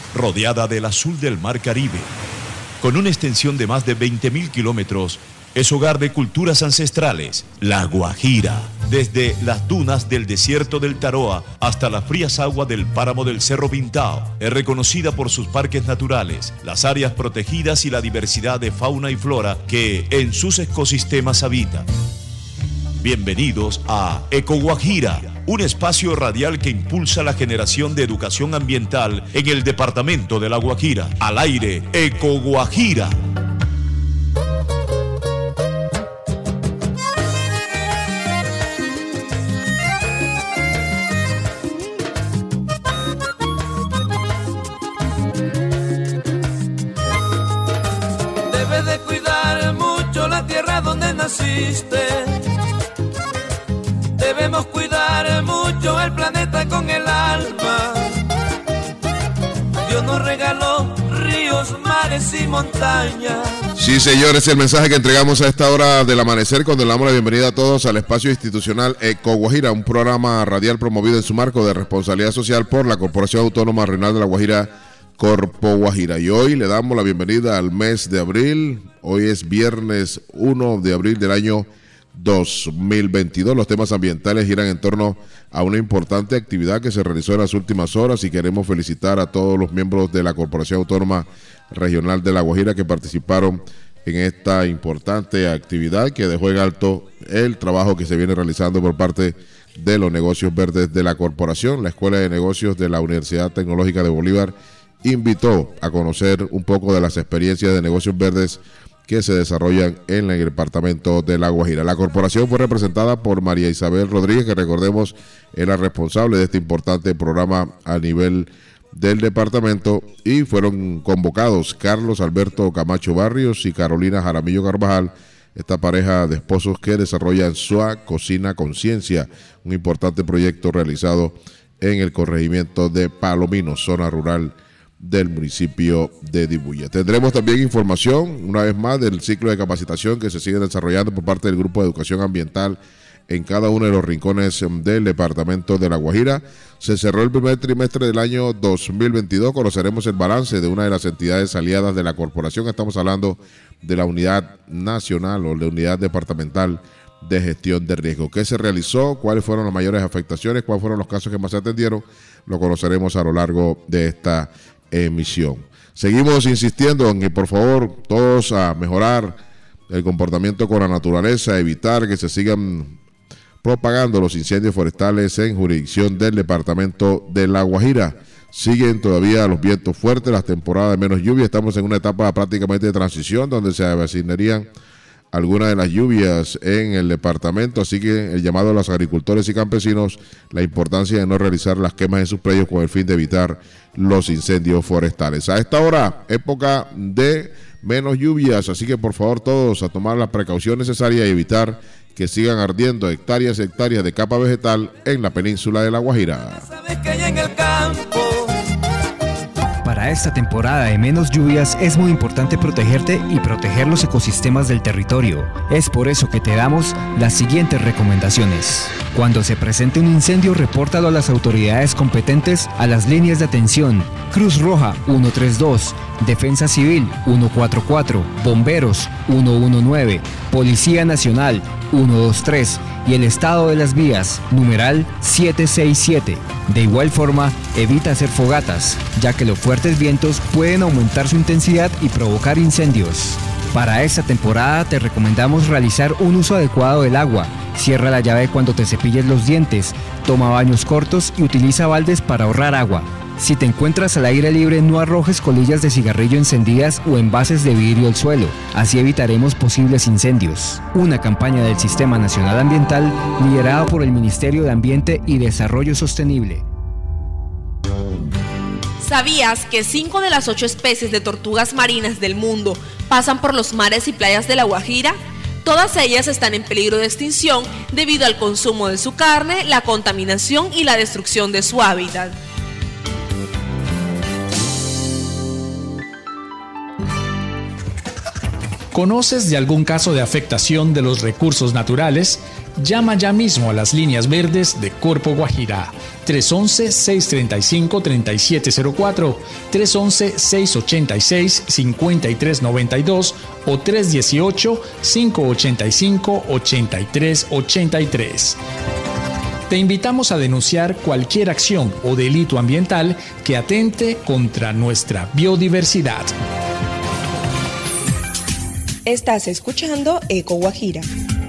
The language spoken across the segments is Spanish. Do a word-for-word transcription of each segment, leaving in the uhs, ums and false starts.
rodeada del azul del Mar Caribe. Con una extensión de más de veinte mil kilómetros, es hogar de culturas ancestrales, La Guajira. Desde las dunas del desierto del Taroa hasta las frías aguas del páramo del Cerro Pintao, es reconocida por sus parques naturales, las áreas protegidas y la diversidad de fauna y flora que en sus ecosistemas habitan. Bienvenidos a Eco Guajira, un espacio radial que impulsa la generación de educación ambiental en el departamento de La Guajira. Al aire, Eco Guajira. Debes de cuidar mucho la tierra donde naciste. Debemos cuidar mucho el planeta con el alma. Dios nos regaló ríos, mares y montañas. Sí, señores, el mensaje que entregamos a esta hora del amanecer cuando le damos la bienvenida a todos al espacio institucional Eco Guajira, un programa radial promovido en su marco de responsabilidad social por la Corporación Autónoma Regional de La Guajira, Corpo Guajira. Y hoy le damos la bienvenida al mes de abril. Hoy es viernes primero de abril del año dos mil veintidós. Los temas ambientales giran en torno a una importante actividad que se realizó en las últimas horas y queremos felicitar a todos los miembros de la Corporación Autónoma Regional de La Guajira que participaron en esta importante actividad que dejó en alto el trabajo que se viene realizando por parte de los negocios verdes de la corporación. La Escuela de Negocios de la Universidad Tecnológica de Bolívar invitó a conocer un poco de las experiencias de negocios verdes que se desarrollan en el departamento de La Guajira. La corporación fue representada por María Isabel Rodríguez, que recordemos era responsable de este importante programa a nivel del departamento, y fueron convocados Carlos Alberto Camacho Barrios y Carolina Jaramillo Carvajal, esta pareja de esposos que desarrollan Sua Cocina Conciencia, un importante proyecto realizado en el corregimiento de Palomino, zona rural del municipio de Dibuya. Tendremos también información, una vez más, del ciclo de capacitación que se sigue desarrollando por parte del Grupo de Educación Ambiental en cada uno de los rincones del departamento de La Guajira. Se cerró el primer trimestre del año dos mil veintidós. Conoceremos el balance de una de las entidades aliadas de la corporación. Estamos hablando de la Unidad Nacional o de Unidad Departamental de Gestión de Riesgo. ¿Qué se realizó? ¿Cuáles fueron las mayores afectaciones? ¿Cuáles fueron los casos que más se atendieron? Lo conoceremos a lo largo de esta emisión. Seguimos insistiendo en que por favor todos a mejorar el comportamiento con la naturaleza, evitar que se sigan propagando los incendios forestales en jurisdicción del departamento de La Guajira. Siguen todavía los vientos fuertes, las temporadas de menos lluvia. Estamos en una etapa prácticamente de transición donde se asignarían algunas de las lluvias en el departamento, así que el llamado a los agricultores y campesinos, la importancia de no realizar las quemas en sus predios con el fin de evitar los incendios forestales. A esta hora, época de menos lluvias, así que por favor todos a tomar las precauciones necesarias y evitar que sigan ardiendo hectáreas y hectáreas de capa vegetal en la península de La Guajira. Sabes que hay en el campo. Para esta temporada de menos lluvias es muy importante protegerte y proteger los ecosistemas del territorio. Es por eso que te damos las siguientes recomendaciones. Cuando se presente un incendio, repórtalo a las autoridades competentes a las líneas de atención: Cruz Roja uno tres dos, Defensa Civil uno cuatro cuatro, Bomberos uno uno nueve, Policía Nacional uno dos tres y el estado de las vías, numeral siete seis siete. De igual forma, evita hacer fogatas, ya que los fuertes vientos pueden aumentar su intensidad y provocar incendios. Para esta temporada te recomendamos realizar un uso adecuado del agua. Cierra la llave cuando te cepilles los dientes, toma baños cortos y utiliza baldes para ahorrar agua. Si te encuentras al aire libre, no arrojes colillas de cigarrillo encendidas o envases de vidrio al suelo. Así evitaremos posibles incendios. Una campaña del Sistema Nacional Ambiental liderada por el Ministerio de Ambiente y Desarrollo Sostenible. ¿Sabías que cinco de las ocho especies de tortugas marinas del mundo pasan por los mares y playas de La Guajira? Todas ellas están en peligro de extinción debido al consumo de su carne, la contaminación y la destrucción de su hábitat. ¿Conoces de algún caso de afectación de los recursos naturales? Llama ya mismo a las líneas verdes de Corpo Guajira, tres once, seis treinta y cinco, treinta y siete cero cuatro, tres once, seis ochenta y seis, cincuenta y tres noventa y dos o tres dieciocho, cinco ochenta y cinco, ochenta y tres ochenta y tres. Te invitamos a denunciar cualquier acción o delito ambiental que atente contra nuestra biodiversidad. Estás escuchando Eco Guajira.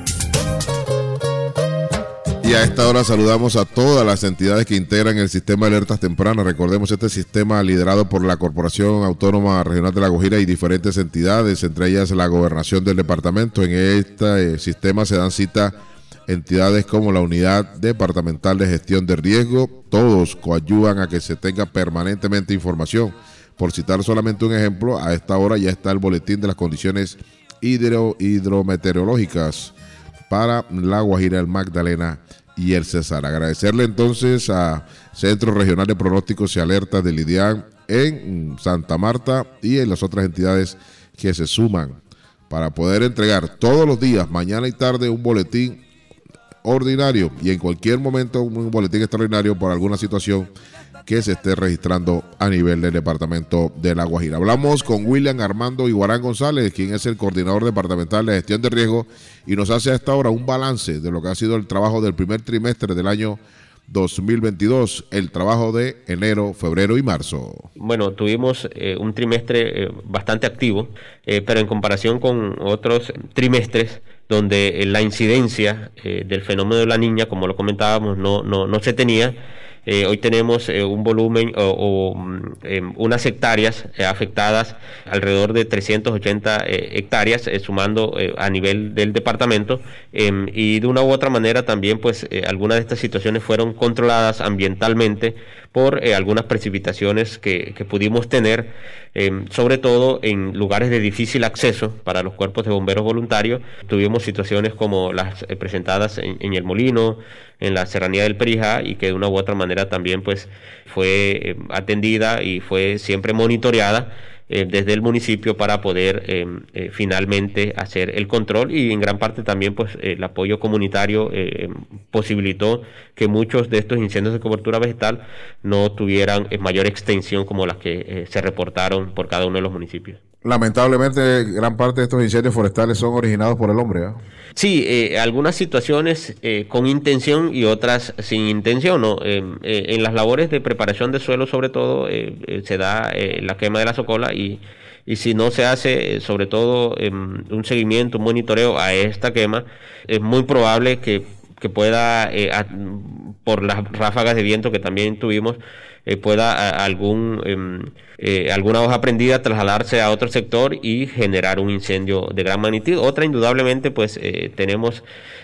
Y a esta hora saludamos a todas las entidades que integran el sistema de alertas tempranas. Recordemos este sistema liderado por la Corporación Autónoma Regional de La Guajira y diferentes entidades, entre ellas la gobernación del departamento. En este eh, sistema se dan cita entidades como la Unidad Departamental de Gestión de Riesgo. Todos coadyuvan a que se tenga permanentemente información. Por citar solamente un ejemplo, a esta hora ya está el boletín de las condiciones hidro hidrometeorológicas para La Guajira, el Magdalena y el Cesar. Agradecerle entonces a Centro Regional de Pronósticos y Alertas del IDIAN en Santa Marta y en las otras entidades que se suman para poder entregar todos los días, mañana y tarde, un boletín ordinario y en cualquier momento un boletín extraordinario por alguna situación que se esté registrando a nivel del departamento de La Guajira. Hablamos con William Armando Iguarán González, quien es el coordinador departamental de gestión de riesgo, y nos hace a esta hora un balance de lo que ha sido el trabajo del primer trimestre del año dos mil veintidós, el trabajo de enero, febrero y marzo. Bueno, tuvimos eh, un trimestre eh, bastante activo, eh, pero en comparación con otros trimestres donde eh, la incidencia eh, del fenómeno de la niña, como lo comentábamos, no, no, no se tenía. Eh, hoy tenemos eh, un volumen o, o eh, unas hectáreas eh, afectadas, alrededor de trescientas ochenta eh, hectáreas, eh, sumando eh, a nivel del departamento, eh, y de una u otra manera también pues eh, algunas de estas situaciones fueron controladas ambientalmente por eh, algunas precipitaciones que, que pudimos tener, eh, sobre todo en lugares de difícil acceso para los cuerpos de bomberos voluntarios. Tuvimos situaciones como las eh, presentadas en, en El Molino, en la serranía del Perijá, y que de una u otra manera también pues fue eh, atendida y fue siempre monitoreada eh, desde el municipio para poder eh, eh, finalmente hacer el control, y en gran parte también pues eh, el apoyo comunitario eh, posibilitó que muchos de estos incendios de cobertura vegetal no tuvieran eh, mayor extensión como las que eh, se reportaron por cada uno de los municipios. Lamentablemente, gran parte de estos incendios forestales son originados por el hombre, ¿eh? Sí, eh, algunas situaciones eh, con intención y otras sin intención, ¿no? Eh, eh, en las labores de preparación de suelo, sobre todo, eh, eh, se da eh, la quema de la socola, y, y si no se hace, eh, sobre todo, eh, un seguimiento, un monitoreo a esta quema, es muy probable que, que pueda, eh, a, por las ráfagas de viento que también tuvimos, eh, pueda a, algún eh, eh, alguna hoja prendida trasladarse a otro sector y generar un incendio de gran magnitud. Otra, indudablemente, pues eh, tenemos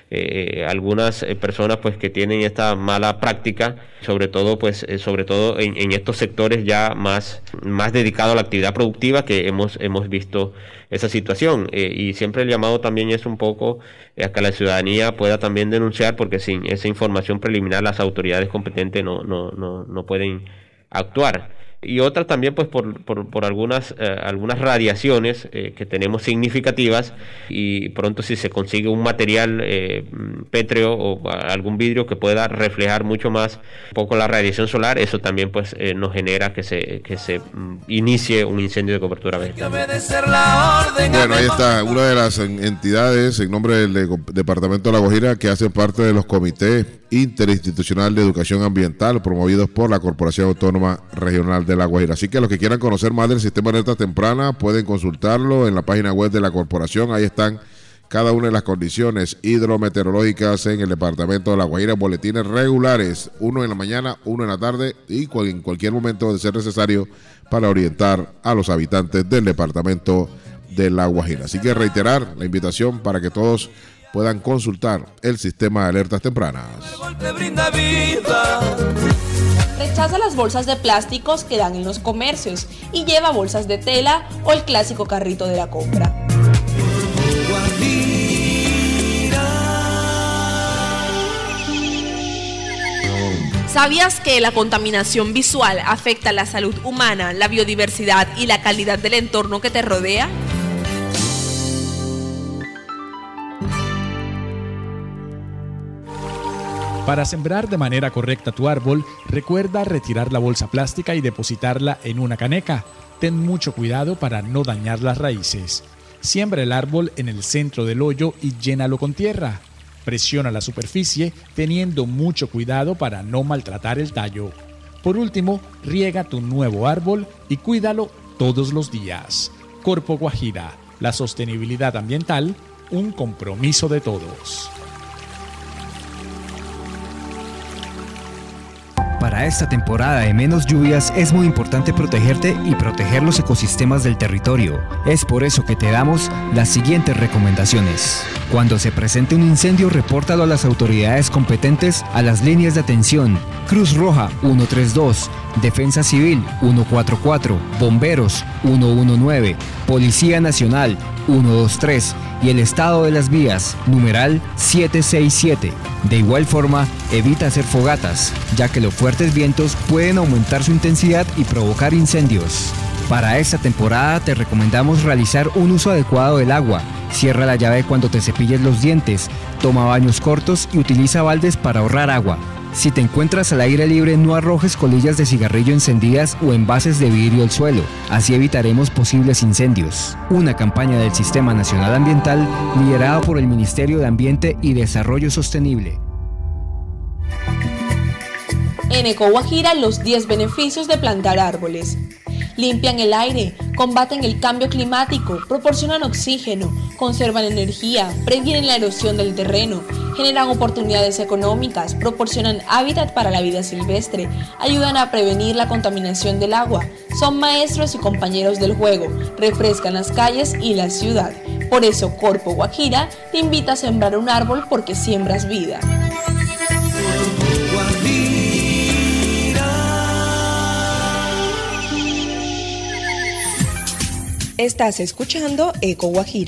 eh, algunas eh, personas pues que tienen esta mala práctica, sobre todo pues eh, sobre todo en, en estos sectores ya más más dedicados a la actividad productiva, que hemos hemos visto esa situación, eh, y siempre el llamado también es un poco eh, a que la ciudadanía pueda también denunciar, porque sin esa información preliminar las autoridades competentes no no no no pueden actuar. Y otras también pues por, por, por algunas eh, algunas radiaciones eh, que tenemos significativas, y pronto si se consigue un material eh, pétreo o algún vidrio que pueda reflejar mucho más un poco la radiación solar, eso también pues eh, nos genera que se que se mm, inicie un incendio de cobertura vegetal. Bueno, ahí está una de las entidades en nombre del de, Departamento de La Guajira que hacen parte de los comités interinstitucional de educación ambiental promovidos por la Corporación Autónoma Regional de La Guajira. Así que los que quieran conocer más del sistema de alerta temprana pueden consultarlo en la página web de la corporación. Ahí están cada una de las condiciones hidrometeorológicas en el departamento de La Guajira, boletines regulares, uno en la mañana, uno en la tarde, y en cualquier momento de ser necesario para orientar a los habitantes del departamento de La Guajira. Así que reiterar la invitación para que todos puedan consultar el sistema de alertas tempranas. Rechaza las bolsas de plásticos que dan en los comercios y lleva bolsas de tela o el clásico carrito de la compra. ¿Sabías que la contaminación visual afecta la salud humana, la biodiversidad y la calidad del entorno que te rodea? Para sembrar de manera correcta tu árbol, recuerda retirar la bolsa plástica y depositarla en una caneca. Ten mucho cuidado para no dañar las raíces. Siembra el árbol en el centro del hoyo y llénalo con tierra. Presiona la superficie teniendo mucho cuidado para no maltratar el tallo. Por último, riega tu nuevo árbol y cuídalo todos los días. Corpo Guajira, la sostenibilidad ambiental, un compromiso de todos. Para esta temporada de menos lluvias es muy importante protegerte y proteger los ecosistemas del territorio. Es por eso que te damos las siguientes recomendaciones. Cuando se presente un incendio, repórtalo a las autoridades competentes a las líneas de atención: Cruz Roja uno tres dos, Defensa Civil uno cuatro cuatro, Bomberos uno uno nueve, Policía Nacional uno dos tres y el estado de las vías, numeral siete seis siete. De igual forma, evita hacer fogatas, ya que los fuertes vientos pueden aumentar su intensidad y provocar incendios. Para esta temporada te recomendamos realizar un uso adecuado del agua. Cierra la llave cuando te cepilles los dientes, toma baños cortos y utiliza baldes para ahorrar agua. Si te encuentras al aire libre, no arrojes colillas de cigarrillo encendidas o envases de vidrio al suelo, así evitaremos posibles incendios. Una campaña del Sistema Nacional Ambiental liderada por el Ministerio de Ambiente y Desarrollo Sostenible. En EcoGuajira, los diez beneficios de plantar árboles. Limpian el aire, combaten el cambio climático, proporcionan oxígeno, conservan energía, previenen la erosión del terreno, generan oportunidades económicas, proporcionan hábitat para la vida silvestre, ayudan a prevenir la contaminación del agua, son maestros y compañeros del juego, refrescan las calles y la ciudad. Por eso Corpo Guajira te invita a sembrar un árbol porque siembras vida. Estás escuchando Eco Guajira.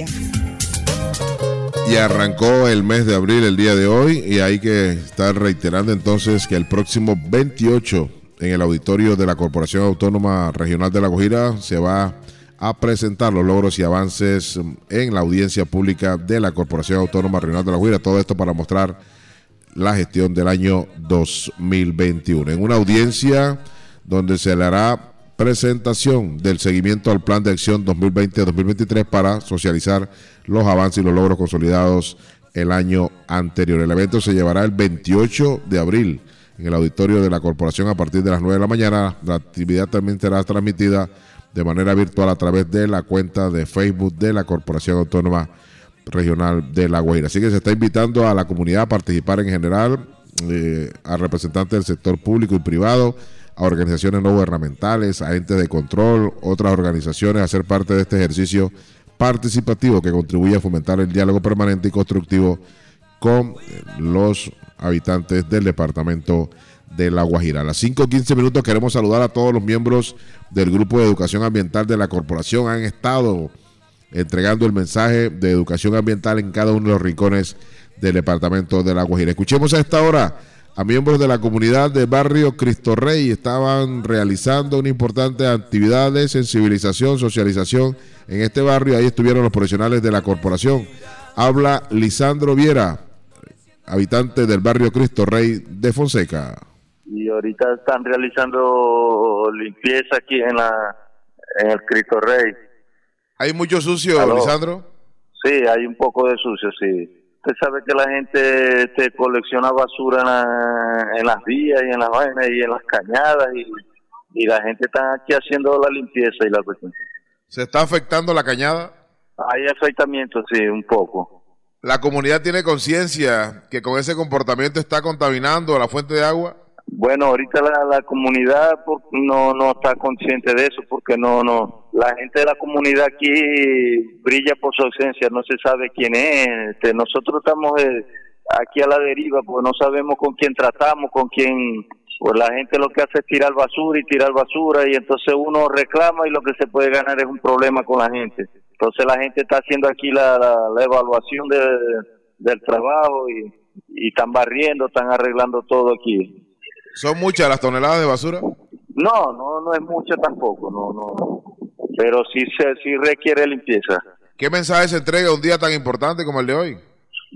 Y arrancó el mes de abril el día de hoy y hay que estar reiterando entonces que el próximo veintiocho en el auditorio de la Corporación Autónoma Regional de La Guajira se va a presentar los logros y avances en la audiencia pública de la Corporación Autónoma Regional de La Guajira. Todo esto para mostrar la gestión del año dos mil veintiuno. En una audiencia donde se le hará presentación del seguimiento al Plan de Acción dos mil veinte a dos mil veintitrés para socializar los avances y los logros consolidados el año anterior. El evento se llevará el veintiocho de abril en el auditorio de la Corporación a partir de las nueve de la mañana. La actividad también será transmitida de manera virtual a través de la cuenta de Facebook de la Corporación Autónoma Regional de La Guajira. Así que se está invitando a la comunidad a participar en general, eh, a representantes del sector público y privado, a organizaciones no gubernamentales, a entes de control, otras organizaciones, a ser parte de este ejercicio participativo que contribuye a fomentar el diálogo permanente y constructivo con los habitantes del departamento de La Guajira. A las cinco y quince minutos queremos saludar a todos los miembros del Grupo de Educación Ambiental de la Corporación. Han estado entregando el mensaje de educación ambiental en cada uno de los rincones del departamento de La Guajira. Escuchemos a esta hora a miembros de la comunidad del barrio Cristo Rey. Estaban realizando una importante actividad de sensibilización, socialización en este barrio. Ahí estuvieron los profesionales de la corporación. Habla Lisandro Viera, habitante del barrio Cristo Rey de Fonseca. Y ahorita están realizando limpieza aquí en la en el Cristo Rey. ¿Hay mucho sucio, ¿Aló? Lisandro? Sí, hay un poco de sucio, sí. Usted sabe que la gente te colecciona basura en, la, en las vías y en las vainas y en las cañadas y, y la gente está aquí haciendo la limpieza y la cuestión. ¿Se está afectando la cañada? Hay afectamiento, sí, un poco. ¿La comunidad tiene conciencia que con ese comportamiento está contaminando la fuente de agua? Bueno, ahorita la, la comunidad no no está consciente de eso porque no no la gente de la comunidad aquí brilla por su ausencia, no se sabe quién es. Este, nosotros estamos eh, aquí a la deriva porque no sabemos con quién tratamos, con quién. Pues la gente lo que hace es tirar basura y tirar basura y entonces uno reclama y lo que se puede ganar es un problema con la gente. Entonces la gente está haciendo aquí la, la, la evaluación de, del trabajo y, y están barriendo, están arreglando todo aquí. ¿Son muchas las toneladas de basura? No, no, no es mucha tampoco, no, no. Pero sí se sí requiere limpieza. ¿Qué mensaje se entrega un día tan importante como el de hoy?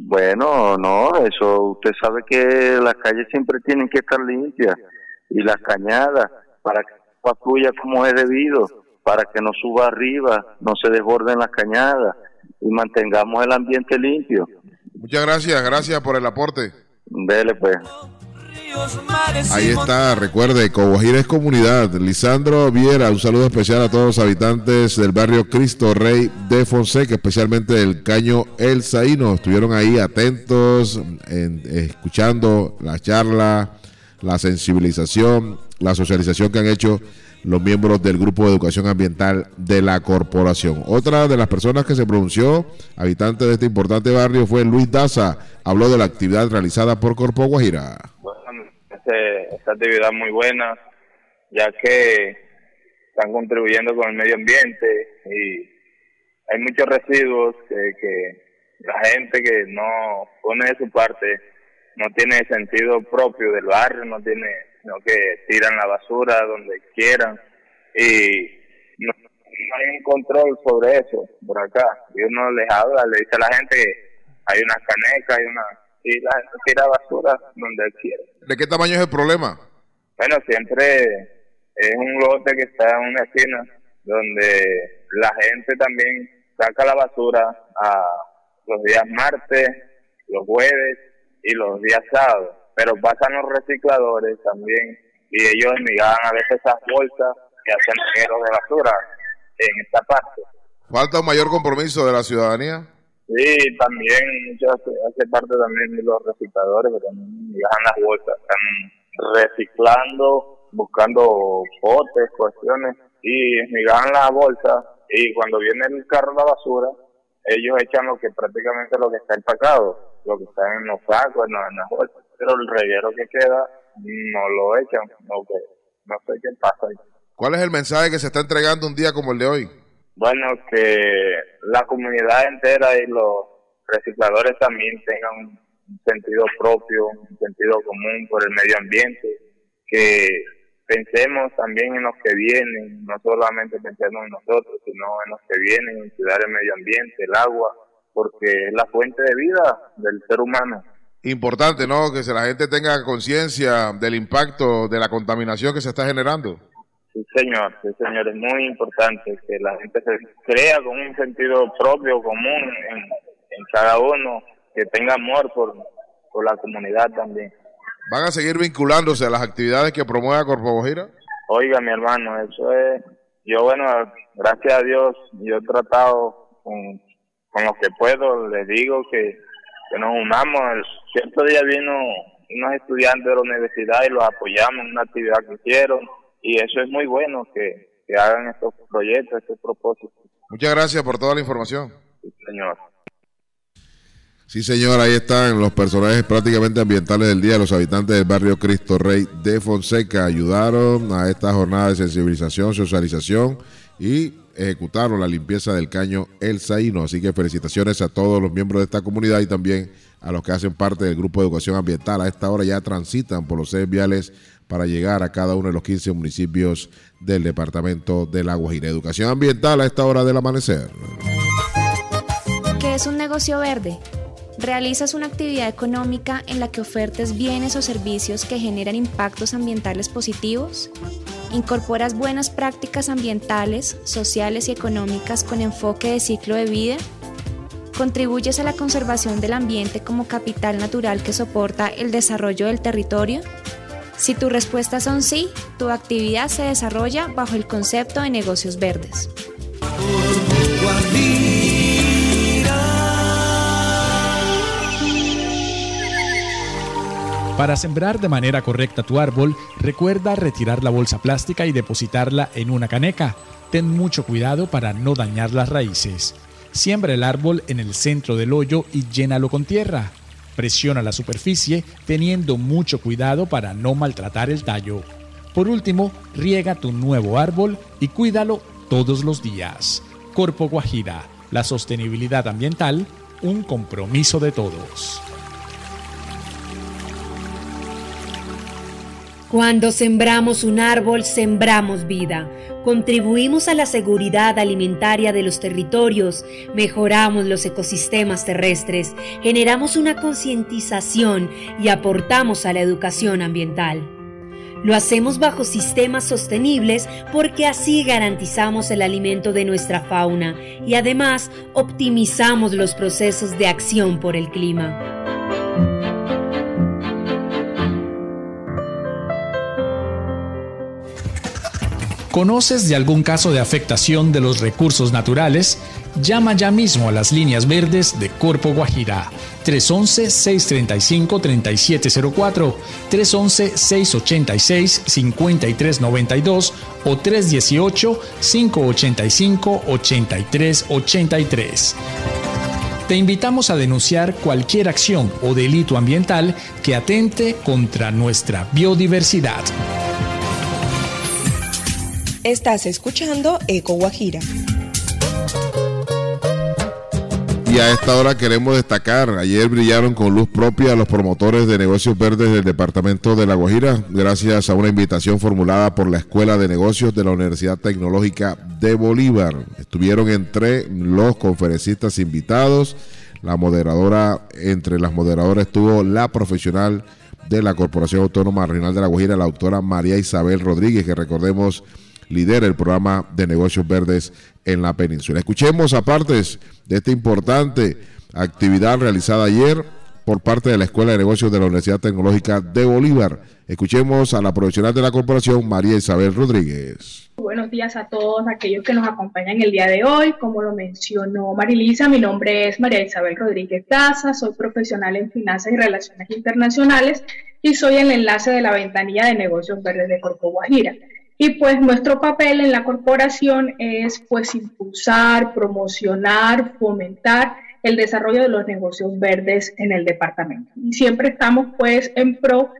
Bueno, no, eso usted sabe que las calles siempre tienen que estar limpias y las cañadas para que fluya como es debido, para que no suba arriba, no se desborden las cañadas y mantengamos el ambiente limpio. Muchas gracias, gracias por el aporte. Dele pues. Ahí está, recuerde, Coguajira es comunidad. Lisandro Viera, un saludo especial a todos los habitantes del barrio Cristo Rey de Fonseca, especialmente del Caño El Zaino. Estuvieron ahí atentos, en, escuchando la charla, la sensibilización, la socialización que han hecho los miembros del Grupo de Educación Ambiental de la corporación. Otra de las personas que se pronunció, habitante de este importante barrio, fue Luis Daza. Habló de la actividad realizada por Corpo Guajira. Este, esta actividad muy buena, ya que están contribuyendo con el medio ambiente y hay muchos residuos que, que la gente que no pone de su parte no tiene sentido propio del barrio, no tiene, sino que tiran la basura donde quieran y no, no hay un control sobre eso por acá. Y uno les habla, le dice a la gente que hay unas canecas, hay una y la gente tira basura donde quiere. ¿De qué tamaño es el problema? Bueno, siempre es un lote que está en una esquina donde la gente también saca la basura a los días martes, los jueves y los días sábados, pero pasan los recicladores también y ellos envigan a veces esas bolsas que hacen regueros de basura en esta parte. ¿Falta un mayor compromiso de la ciudadanía? Sí, también mucho hace, hace parte también de los recicladores que también dejan las bolsas, están reciclando, buscando potes, cuestiones y miran las bolsas y cuando viene el carro de la basura ellos echan lo que prácticamente lo que está empacado, lo que está en los sacos, en, en las bolsas, pero el reguero que queda no lo echan, no, que, no sé qué pasa ahí. ¿Cuál es el mensaje que se está entregando un día como el de hoy? Bueno, que la comunidad entera y los recicladores también tengan un sentido propio, un sentido común por el medio ambiente, que pensemos también en los que vienen, no solamente pensemos en nosotros, sino en los que vienen, en cuidar el medio ambiente, el agua, porque es la fuente de vida del ser humano. Importante, ¿no? Que la gente tenga conciencia del impacto de la contaminación que se está generando. Sí, señor, sí, señor, es muy importante que la gente se crea con un sentido propio, común en, en cada uno, que tenga amor por, por la comunidad también. ¿Van a seguir vinculándose a las actividades que promueve Corpo Guajira? Oiga, mi hermano, eso es, yo bueno, gracias a Dios, yo he tratado con, con lo que puedo, les digo que, que nos unamos. El cierto día vino unos estudiantes de la universidad y los apoyamos en una actividad que hicieron. Y eso es muy bueno, que, que hagan estos proyectos, estos propósitos. Muchas gracias por toda la información. Sí, señor. Sí, señor, ahí están los personajes prácticamente ambientales del día. Los habitantes del barrio Cristo Rey de Fonseca ayudaron a esta jornada de sensibilización, socialización y ejecutaron la limpieza del Caño El Zaino. Así que felicitaciones a todos los miembros de esta comunidad y también a los que hacen parte del Grupo de Educación Ambiental. A esta hora ya transitan por los sedes viales para llegar a cada uno de los quince municipios del departamento de La Guajira. Educación ambiental a esta hora del amanecer. ¿Qué es un negocio verde? Realizas una actividad económica en la que ofertes bienes o servicios que generan impactos ambientales positivos. ¿Incorporas buenas prácticas ambientales, sociales y económicas con enfoque de ciclo de vida? ¿Contribuyes a la conservación del ambiente como capital natural que soporta el desarrollo del territorio? Si tu respuesta son sí, tu actividad se desarrolla bajo el concepto de negocios verdes. Para sembrar de manera correcta tu árbol, recuerda retirar la bolsa plástica y depositarla en una caneca. Ten mucho cuidado para no dañar las raíces. Siembra el árbol en el centro del hoyo y llénalo con tierra. Presiona la superficie teniendo mucho cuidado para no maltratar el tallo. Por último, riega tu nuevo árbol y cuídalo todos los días. Corpo Guajira, la sostenibilidad ambiental, un compromiso de todos. Cuando sembramos un árbol, sembramos vida. Contribuimos a la seguridad alimentaria de los territorios, mejoramos los ecosistemas terrestres, generamos una concientización y aportamos a la educación ambiental. Lo hacemos bajo sistemas sostenibles porque así garantizamos el alimento de nuestra fauna y además optimizamos los procesos de acción por el clima. ¿Conoces de algún caso de afectación de los recursos naturales? Llama ya mismo a las líneas verdes de Corpo Guajira. tres once, seis treinta y cinco, treinta y siete cero cuatro, tres once, seis ochenta y seis, cincuenta y tres noventa y dos o tres dieciocho, cinco ochenta y cinco, ochenta y tres ochenta y tres. Te invitamos a denunciar cualquier acción o delito ambiental que atente contra nuestra biodiversidad. Estás escuchando Eco Guajira. Y a esta hora queremos destacar, ayer brillaron con luz propia los promotores de negocios verdes del departamento de La Guajira, gracias a una invitación formulada por la Escuela de Negocios de la Universidad Tecnológica de Bolívar. Estuvieron entre los conferencistas invitados, la moderadora, entre las moderadoras estuvo la profesional de la Corporación Autónoma Regional de La Guajira, la doctora María Isabel Rodríguez, que recordemos lidera el programa de negocios verdes en la península. Escuchemos a partes de esta importante actividad realizada ayer por parte de la Escuela de Negocios de la Universidad Tecnológica de Bolívar. Escuchemos a la profesional de la corporación, María Isabel Rodríguez. Buenos días a todos aquellos que nos acompañan el día de hoy. Como lo mencionó Marilisa, mi nombre es María Isabel Rodríguez Daza, soy profesional en Finanzas y Relaciones Internacionales y soy el enlace de la ventanilla de negocios verdes de Corpo Guajira. Y pues nuestro papel en la corporación es pues impulsar, promocionar, fomentar el desarrollo de los negocios verdes en el departamento. Y siempre estamos pues en pro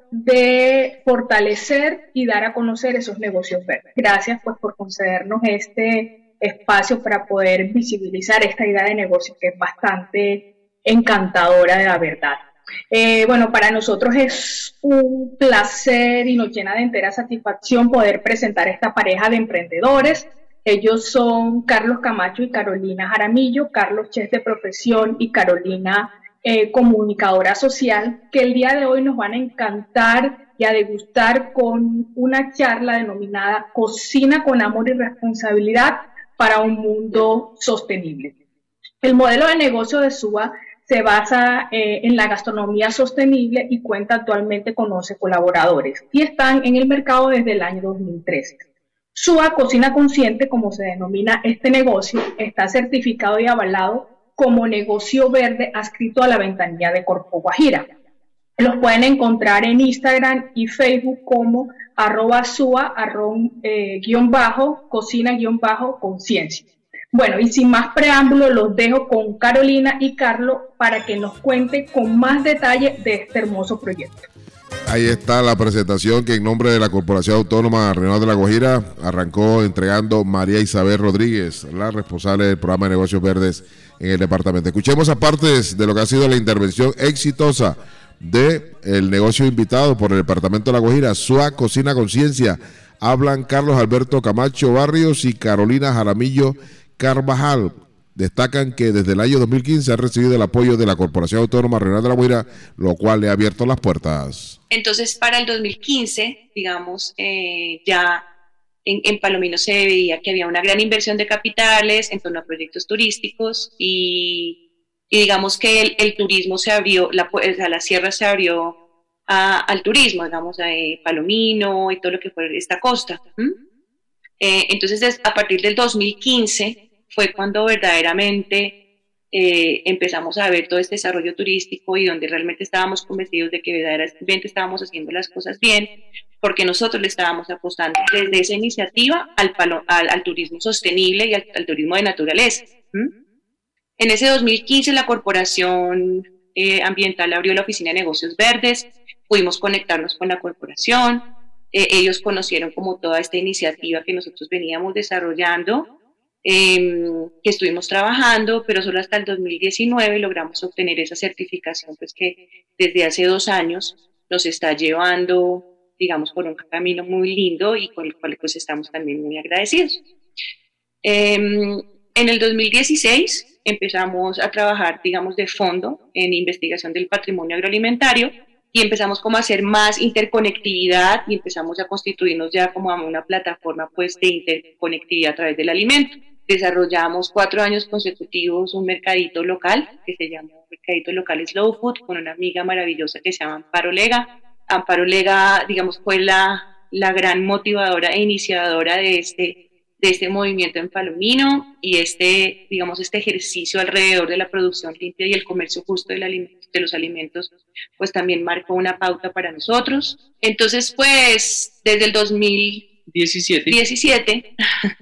de fortalecer y dar a conocer esos negocios verdes. Gracias pues por concedernos este espacio para poder visibilizar esta idea de negocio que es bastante encantadora, de la verdad. Eh, bueno, para nosotros es un placer y nos llena de entera satisfacción poder presentar esta pareja de emprendedores. Ellos son Carlos Camacho y Carolina Jaramillo, Carlos chef de profesión y Carolina eh, comunicadora social, que el día de hoy nos van a encantar y a degustar con una charla denominada Cocina con amor y responsabilidad para un mundo sostenible. El modelo de negocio de SUA se basa eh, en la gastronomía sostenible y cuenta actualmente con once colaboradores y están en el mercado desde el año dos mil trece. SUA Cocina Consciente, como se denomina este negocio, está certificado y avalado como negocio verde adscrito a la ventanilla de Corpo Guajira. Los pueden encontrar en Instagram y Facebook como arroba SUA, arroba, eh, guión bajo, cocina guión bajo, conciencia. Bueno, y sin más preámbulo, los dejo con Carolina y Carlos para que nos cuenten con más detalle de este hermoso proyecto. Ahí está la presentación que en nombre de la Corporación Autónoma Regional de La Guajira arrancó entregando María Isabel Rodríguez, la responsable del programa de negocios verdes en el departamento. Escuchemos aparte de lo que ha sido la intervención exitosa del negocio invitado por el departamento de La Guajira, SUA Cocina Conciencia. Hablan Carlos Alberto Camacho Barrios y Carolina Jaramillo Carvajal. Destacan que desde el año dos mil quince ha recibido el apoyo de la Corporación Autónoma Regional de La Guajira, lo cual le ha abierto las puertas. Entonces, para el dos mil quince, digamos, eh, ya en, en Palomino se veía que había una gran inversión de capitales en torno a proyectos turísticos y, y digamos que el, el turismo se abrió, la, o sea, la sierra se abrió a, al turismo, digamos, a eh, Palomino y todo lo que fue esta costa. ¿Mm? Eh, entonces, a partir del dos mil quince fue cuando verdaderamente eh, empezamos a ver todo este desarrollo turístico y donde realmente estábamos convencidos de que verdaderamente estábamos haciendo las cosas bien, porque nosotros le estábamos apostando desde esa iniciativa al, palo, al, al turismo sostenible y al, al turismo de naturaleza. ¿Mm? En ese dos mil quince la Corporación eh, Ambiental abrió la Oficina de Negocios Verdes, pudimos conectarnos con la corporación, eh, ellos conocieron como toda esta iniciativa que nosotros veníamos desarrollando, Eh, que estuvimos trabajando, pero solo hasta el dos mil diecinueve logramos obtener esa certificación, pues que desde hace dos años nos está llevando digamos, por un camino muy lindo y con el cual pues estamos también muy agradecidos. Eh, en el dos mil dieciséis empezamos a trabajar, digamos, de fondo en investigación del patrimonio agroalimentario y empezamos como a hacer más interconectividad y empezamos a constituirnos ya como una plataforma pues de interconectividad a través del alimento. Desarrollamos cuatro años consecutivos un mercadito local que se llamó Mercadito Local Slow Food con una amiga maravillosa que se llama Amparo Lega. Amparo Lega, digamos, fue la, la gran motivadora e iniciadora de este, de este movimiento en Palomino y este, digamos, este ejercicio alrededor de la producción limpia y el comercio justo del alimento, de los alimentos, pues también marcó una pauta para nosotros. Entonces, pues, desde el dos mil diecisiete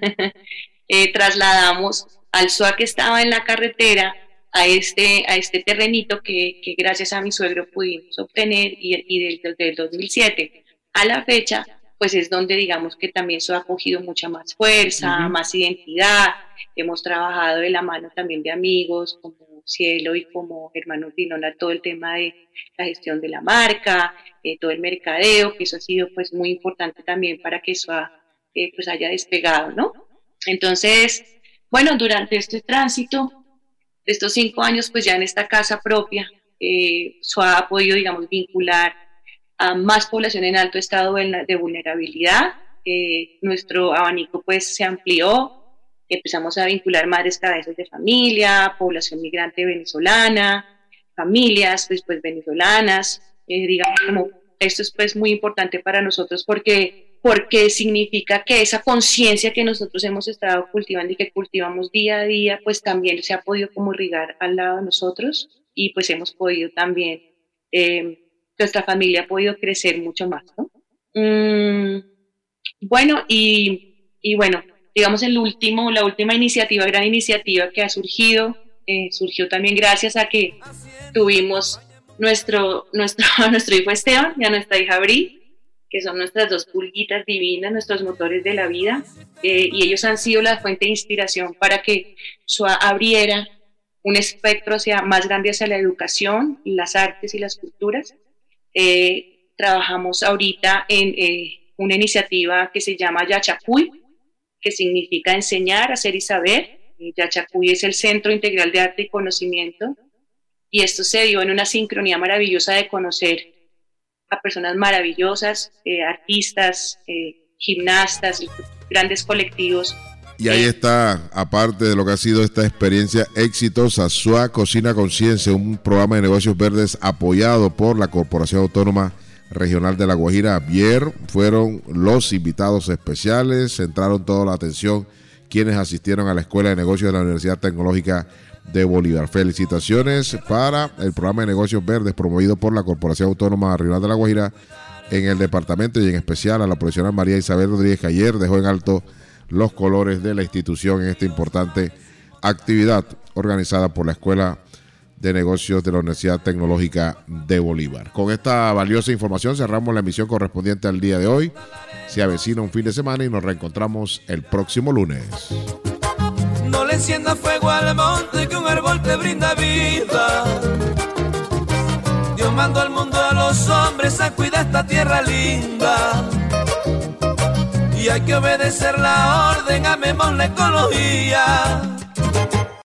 eh, trasladamos al S O A que estaba en la carretera a este, a este terrenito que, que gracias a mi suegro pudimos obtener y, y desde el dos mil siete a la fecha, pues es donde digamos que también eso ha cogido mucha más fuerza, uh-huh. más identidad. Hemos trabajado de la mano también de amigos como Cielo y como Hermanos Dinola, todo el tema de la gestión de la marca, eh, todo el mercadeo, que eso ha sido pues muy importante también para que eso ha, eh, pues haya despegado, ¿no? Entonces, bueno, durante este tránsito de estos cinco años, pues ya en esta casa propia, eh, S O A ha podido, digamos, vincular a más población en alto estado de vulnerabilidad. Eh, nuestro abanico pues se amplió, empezamos a vincular madres cabezas de familia, población migrante venezolana, familias pues, pues venezolanas, eh, digamos como esto es pues muy importante para nosotros porque, porque significa que esa conciencia que nosotros hemos estado cultivando y que cultivamos día a día pues también se ha podido como irrigar al lado de nosotros y pues hemos podido también, eh, nuestra familia ha podido crecer mucho más, ¿no? Mm, bueno, y, y bueno, digamos el último, la última iniciativa, gran iniciativa que ha surgido, eh, surgió también gracias a que tuvimos nuestro, nuestro, nuestro hijo Esteban y a nuestra hija Bri, que son nuestras dos pulguitas divinas, nuestros motores de la vida, eh, y ellos han sido la fuente de inspiración para que S O A abriera un espectro hacia, más grande hacia la educación, las artes y las culturas. Eh, trabajamos ahorita en eh, una iniciativa que se llama Yachacuy, que significa enseñar, hacer y saber. Eh, Yachacuy es el Centro Integral de Arte y Conocimiento, y esto se dio en una sincronía maravillosa de conocer a personas maravillosas, eh, artistas, eh, gimnastas, grandes colectivos. Y ahí está, aparte de lo que ha sido esta experiencia exitosa, S O A Cocina Conciencia, un programa de negocios verdes apoyado por la Corporación Autónoma Regional de La Guajira. Ayer fueron los invitados especiales, centraron toda la atención quienes asistieron a la Escuela de Negocios de la Universidad Tecnológica de Bolívar. Felicitaciones para el programa de negocios verdes promovido por la Corporación Autónoma Regional de La Guajira en el departamento y en especial a la profesional María Isabel Rodríguez, que ayer dejó en alto los colores de la institución en esta importante actividad organizada por la Escuela de Negocios de la Universidad Tecnológica de Bolívar. Con esta valiosa información cerramos la emisión correspondiente al día de hoy. Se avecina un fin de semana y nos reencontramos el próximo lunes. No le encienda fuego al monte que un árbol te brinda vida. Dios mandó al mundo a los hombres a cuidar esta tierra linda. Y hay que obedecer la orden, amemos la ecología.